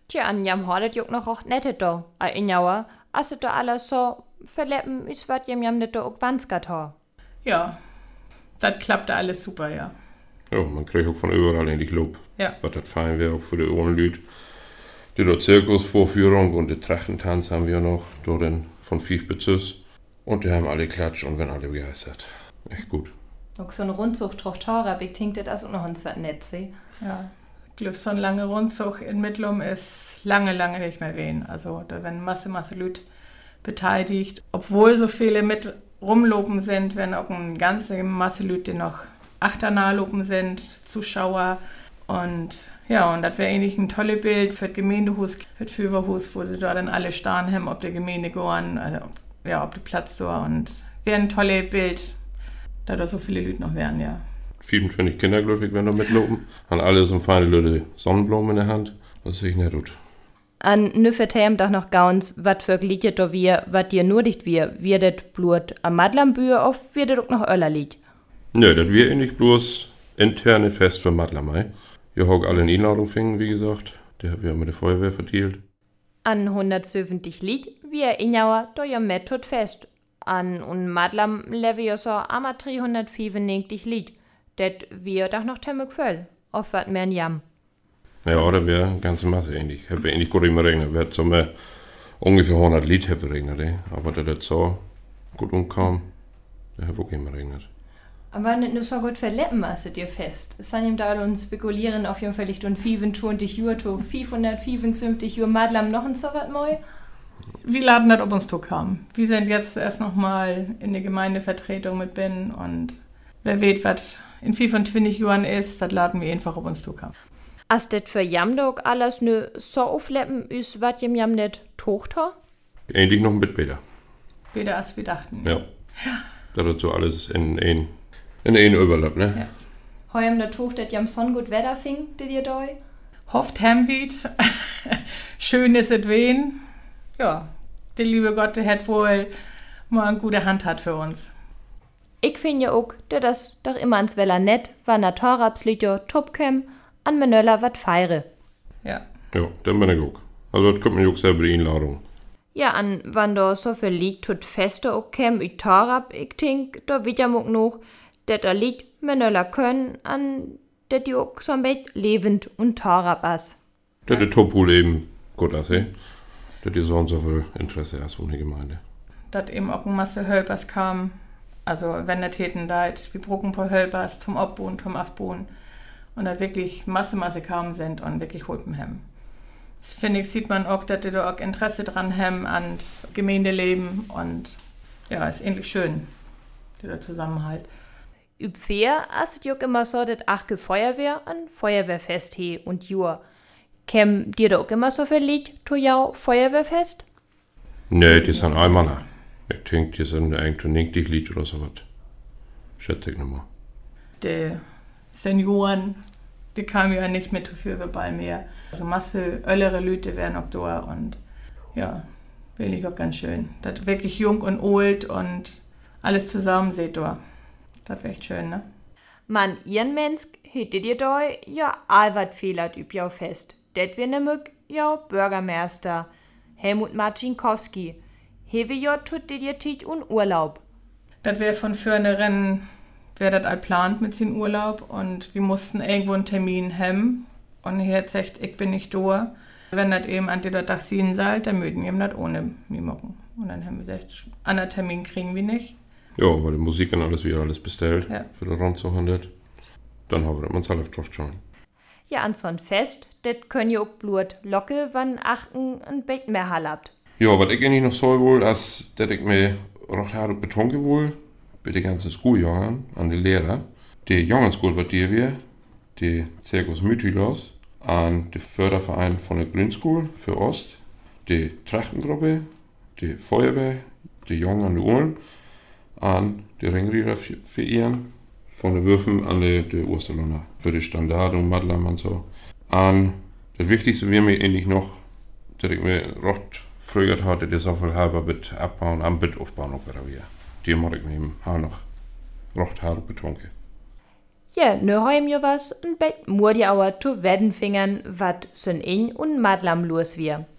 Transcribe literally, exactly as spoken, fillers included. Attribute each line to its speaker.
Speaker 1: Tja, an jam hordet juk noch auch nette do, a injauer, as es do alles so verleppen, is wat jem jam net do ook wanskat ha.
Speaker 2: Ja, das klappte alles super, ja.
Speaker 3: Ja, man kriegt auch von überall eigentlich Lob.
Speaker 2: Ja.
Speaker 3: Was das fein wäre, auch für die Ohrenlüd. Die dort Zirkusvorführung und den Trachtentanz haben wir noch, dort in, von Fief bis Süß. Und die haben alle klatscht und werden alle begeistert. Echt gut.
Speaker 1: Auch so ein Rundzucht trocht Horab, ich denke, das ist auch noch ein zweit nett, see.
Speaker 2: Ja, ich glaube, so ein langer Rundzug in Mittlum ist lange, lange nicht mehr wen. Also da werden Masse, Masse Lüd beteiligt. Obwohl so viele mit rumlopen sind, werden auch eine ganze Masse Lüd, die noch Achternahlopen sind, Zuschauer. Und ja, und das wäre eigentlich ein tolles Bild für das Gemeindehus, für das Führerhus, wo sie da dann alle starren haben, ob der Gemeinde gehören, also ja, ob der Platz da. Und wäre ein tolles Bild, da da so viele Leute noch wären, ja.
Speaker 3: fünfundzwanzig Kinder, glaube ich, werden da mitlopen. Haben alle so feine Leute Sonnenblumen in der Hand. Das sehe ich nicht gut.
Speaker 1: An nü vertämt doch noch gauns, wat für Gliedje do wir, wat dir nur dicht wir, wir det blut am Madlambühe auf, wir det auch noch öller liegt.
Speaker 3: Nö, das wäre eigentlich bloß interne Fest für Madlamei. Wir haben alle eine Einladung fingen, wie gesagt. Die haben wir mit der Feuerwehr verteilt.
Speaker 1: An hundertsiebzig Lied, wir injauer, do ja met tot fest. An un Madlam leve ja so ama dreihundertfünfundneunzig Lied. Det wir doch noch temmig voll. Auf wat mehr jam.
Speaker 3: Ja, da wäre eine ganze Masse ähnlich. Ich habe eigentlich gut immer regnet. Wir hatten so ungefähr hundert Lied regnet, eh? Aber da das so gut umkam, da habe ich auch immer regnet.
Speaker 1: Aber nicht nur so gut verleppen, als dir fest. Es sind ihm da und spekulieren auf jeden Fall nicht und fünfundzwanzig Uhr, fünfhundertfünfundsiebzig Uhr Madlam noch ein so was neu.
Speaker 2: Wir laden das, ob uns to kam. Wir sind jetzt erst nochmal in der Gemeindevertretung mit bin und wer weiß, was in fünfundzwanzig Jahren ist, das laden wir einfach, ob uns to kam.
Speaker 1: Als das für Jamdog alles nur so aufleppen ist, was jem jam nicht tocht ha?
Speaker 3: Eigentlich noch ein bisschen besser.
Speaker 2: Besser als wir dachten.
Speaker 3: Ja. ja. Da wird so alles in ein in ein Überlapp, ne?
Speaker 2: Ja.
Speaker 1: Heuem der tocht, dat jam son gut Wetter fing, dit ihr doi?
Speaker 2: Hofft Hemwied. Schön ist es wen. Ja, der liebe Gott, der hat wohl mal eine gute Hand hat für uns.
Speaker 1: Ich finde ja auch, der das doch immer ans Weller nett, wann na Torabslijo Topkem an Menöller wat feire.
Speaker 2: Ja.
Speaker 3: Ja, dann bin ich auch. Also das kommt mir auch selber die Einladung.
Speaker 1: Ja, an wann da so viel liegt, tut feste auch kem, ich Torab, ich denk, da wird ja auch noch, dat da liegt Menöller können, an dat die auch so ein bisschen lebend und Torab as.
Speaker 3: Das ist Topu eben gut as, eh? Das die so und so viel Interesse hast von der Gemeinde.
Speaker 2: Dat eben auch eine Masse Hölpers kam. Also wenn der Täten da, wir brucken ein paar Hölpers zum Abbohnen, zum Aufbohnen. Und da wirklich Masse, Masse kamen sind und wirklich holpen haben. Das finde ich, sieht man auch, dass die da auch Interesse dran haben an Gemeindeleben und ja, ist ähnlich schön, dieser Zusammenhalt.
Speaker 1: Üb fair, as es immer so, dass achke Feuerwehr an Feuerwehrfest he und jur. Käm dir da auch immer so viel Lied, to jau Feuerwehrfest?
Speaker 3: Nee, die sind einmal. Ich denke, die sind eigentlich nicht die Lied oder sowas. Schätze ich nochmal.
Speaker 2: Die Senioren, die kamen ja nicht mit für wir Ball mehr. Also Masse ältere Leute werden auch da und ja, will ich auch ganz schön. Das wirklich jung und alt und alles zusammen seht da. Das wäre echt schön, ne?
Speaker 1: Man, ihren Mensch, hättet ihr da ja allwat fehlert üb jau fest. Det wir nämlich ja Bürgermeister Helmut Marcinkowski. Hewe ja tut dir Tiet und Urlaub.
Speaker 2: Das wäre von vornherein, wer das all plant mit seinem Urlaub und wir mussten irgendwo einen Termin haben und er hat gesagt, ich bin nicht da. Wenn das eben an der Tag sehen soll, dann mögen wir ihm das ohne mir machen. Und dann haben wir gesagt, anderen Termin kriegen wir nicht.
Speaker 3: Ja, weil die Musik und alles wieder alles bestellt.
Speaker 2: Ja.
Speaker 3: Für den Rund zweihundert. Dann haben wir das mal selbst drauf schon.
Speaker 1: Ja, an so ein Fest, det können ja auch blut locke, wann achten ein Bett mehr hallabt.
Speaker 3: Ja, was ich eigentlich noch soll wohl, dass dass ich mir recht hart betonke wohl, bei den ganzen Schooljungen, an die Lehrer, die Jungenschule wird die wir, die Zirkus Mythilos, an den Förderverein von der Grünschule für Ost, die Trachtengruppe, die Feuerwehr, die Jungen an die Uhren, an die Ringrieder für ihren, von den Würfen an die, die Osterländer, für die Standard und Madlam und so. An das Wichtigste wäre mir eigentlich noch, dass ich mir recht früher hatte, das auf halber Bett abbauen, am Bett aufbauen operieren. Die muss ich mir auch noch recht hart betonken.
Speaker 1: Ja, ne heim jo was, ein Bett mur die auer zu wedden fingern, wat sün in und madlam los wir.